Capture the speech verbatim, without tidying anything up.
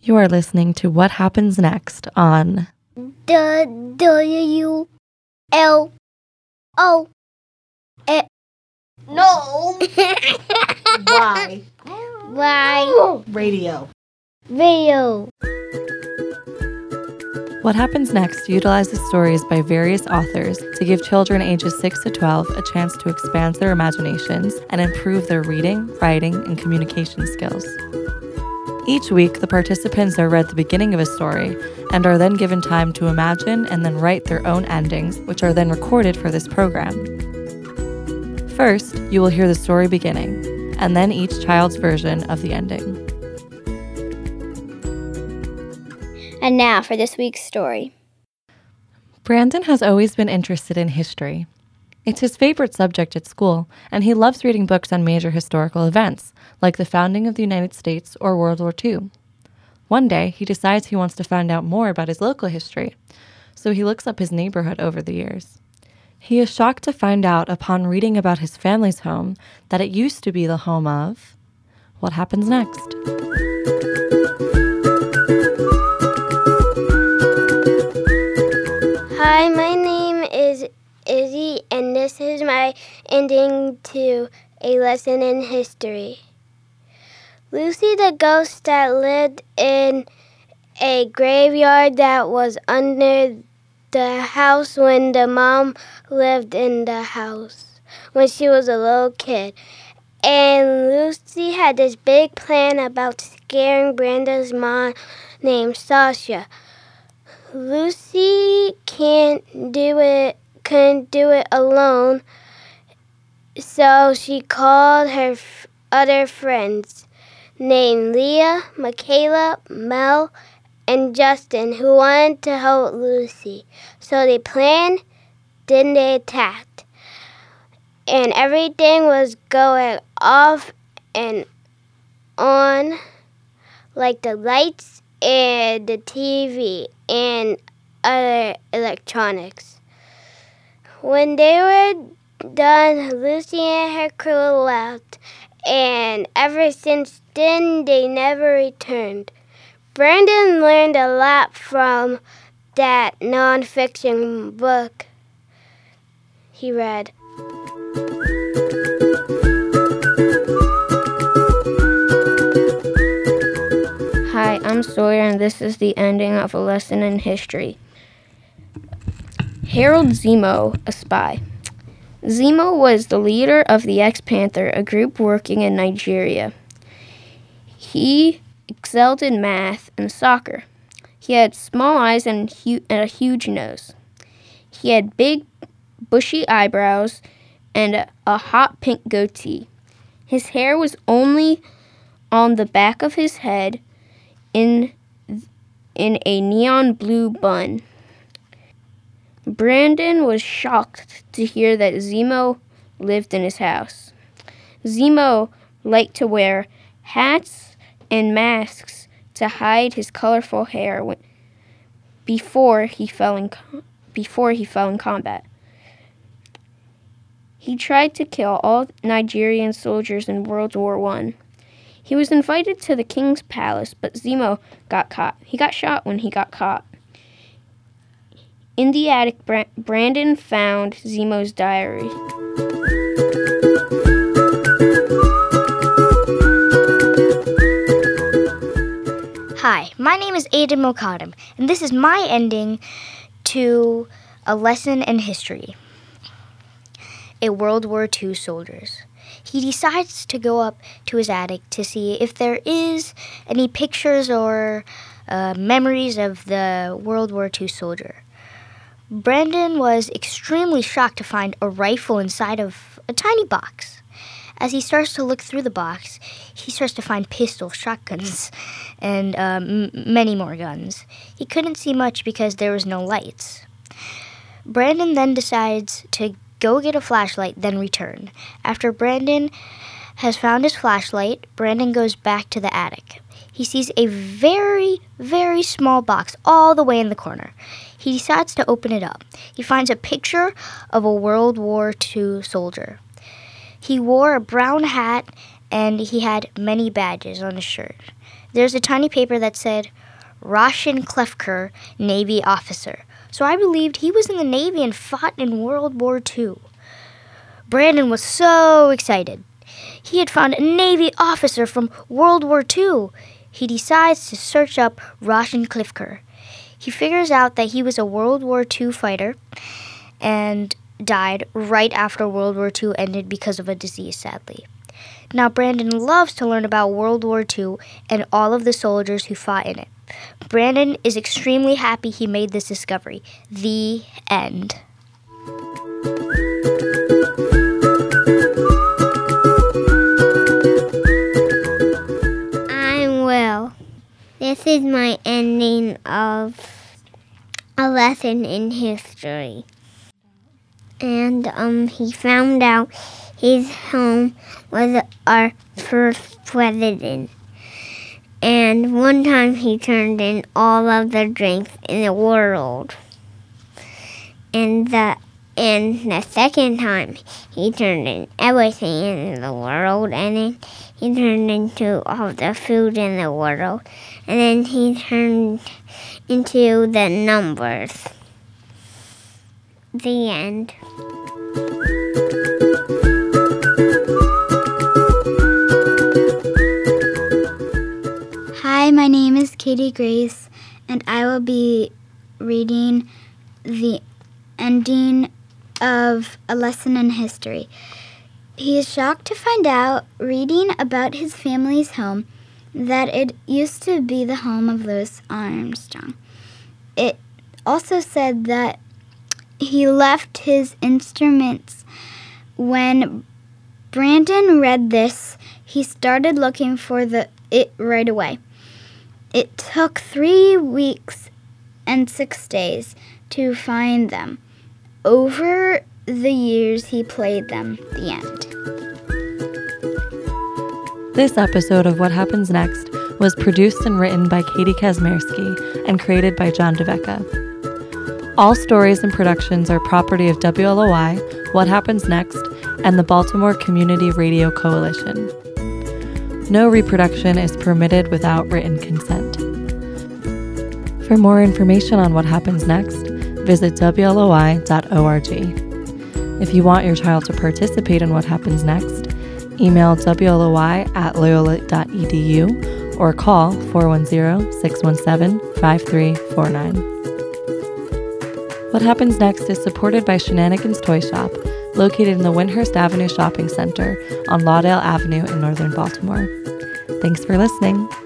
You are listening to What Happens Next on the W L O A. No. Why? Why? Radio. Radio. What Happens Next utilizes stories by various authors to give children ages six to twelve a chance to expand their imaginations and improve their reading, writing, and communication skills. Each week, the participants are read the beginning of a story and are then given time to imagine and then write their own endings, which are then recorded for this program. First, you will hear the story beginning, and then each child's version of the ending. And now for this week's story. Brandon has always been interested in history. It's his favorite subject at school, and he loves reading books on major historical events, like the founding of the United States or World War Two. One day, he decides he wants to find out more about his local history, so he looks up his neighborhood over the years. He is shocked to find out upon reading about his family's home that it used to be the home of... What happens next? Hi, my name is Izzy, and this is my ending to a lesson in history. Lucy the ghost that lived in a graveyard that was under the house when the mom lived in the house when she was a little kid. And Lucy had this big plan about scaring Brandon's mom named Sasha. Lucy can't do it, couldn't do it alone, so she called her f- other friends named Leah, Michaela, Mel, and Justin, who wanted to help Lucy. So they planned, then they attacked. And everything was going off and on, like the lights and the T V and other electronics. When they were done, Lucy and her crew left, and ever since then, they never returned. Brandon learned a lot from that nonfiction book he read. Hi, I'm Sawyer, and this is the ending of a lesson in history. Harold Zemo, a spy. Zemo was the leader of the X-Panther, a group working in Nigeria. He excelled in math and soccer. He had small eyes and, hu- and a huge nose. He had big, bushy eyebrows and a, a hot pink goatee. His hair was only on the back of his head in, in a neon blue bun. Brandon was shocked to hear that Zemo lived in his house. Zemo liked to wear hats and masks to hide his colorful hair when, before he fell in before he fell in combat. He tried to kill all Nigerian soldiers in World War One. He was invited to the king's palace, but Zemo got caught. He got shot when he got caught. In the attic, Bra- Brandon found Zemo's diary. Hi, my name is Aiden Mokadam, and this is my ending to a lesson in history. A World War Two soldiers. He decides to go up to his attic to see if there is any pictures or uh, memories of the World War Two soldier. Brandon was extremely shocked to find a rifle inside of a tiny box. As he starts to look through the box, he starts to find pistols, shotguns, and um, m- many more guns. He couldn't see much because there was no lights. Brandon then decides to go get a flashlight, then return. After Brandon has found his flashlight, Brandon goes back to the attic. He sees a very, very small box all the way in the corner. He decides to open it up. He finds a picture of a World War Two soldier. He wore a brown hat and he had many badges on his shirt. there's a tiny paper that said, Roshan Klefker, Navy officer. So I believed he was in the Navy and fought in World War Two. Brandon was so excited. He had found a Navy officer from World War Two. He decides to search up Roshan Klefker. He figures out that he was a World War Two fighter and died right after World War Two ended because of a disease, sadly. Now, Brandon loves to learn about World War Two and all of the soldiers who fought in it. Brandon is extremely happy he made this discovery. The end. I'm Will. This is my ending of a lesson in history. And um, he found out his home was our first president. And one time he turned in all of the drinks in the world. And the and the second time he turned in everything in the world. And then he turned into all the food in the world. And then he turned into the numbers. The end. Hi, my name is Katie Grace, and I will be reading the ending of A Lesson in History. He is shocked to find out, reading about his family's home, that it used to be the home of Louis Armstrong. It also said that he left his instruments. When Brandon read this, he started looking for the it right away. It took three weeks and six days to find them. Over the years, he played them. The end. This episode of What Happens Next was produced and written by Katie Kazmierski and created by John DeVecca. All stories and productions are property of W L O I, What Happens Next, and the Baltimore Community Radio Coalition. No reproduction is permitted without written consent. For more information on what happens next, visit W L O I dot org. If you want your child to participate in What Happens Next, email W L O I at loyola dot e d u or call four one zero, six one seven, five three four nine. What Happens Next is supported by Shenanigans Toy Shop, located in the Windhurst Avenue Shopping Center on Laudale Avenue in northern Baltimore. Thanks for listening.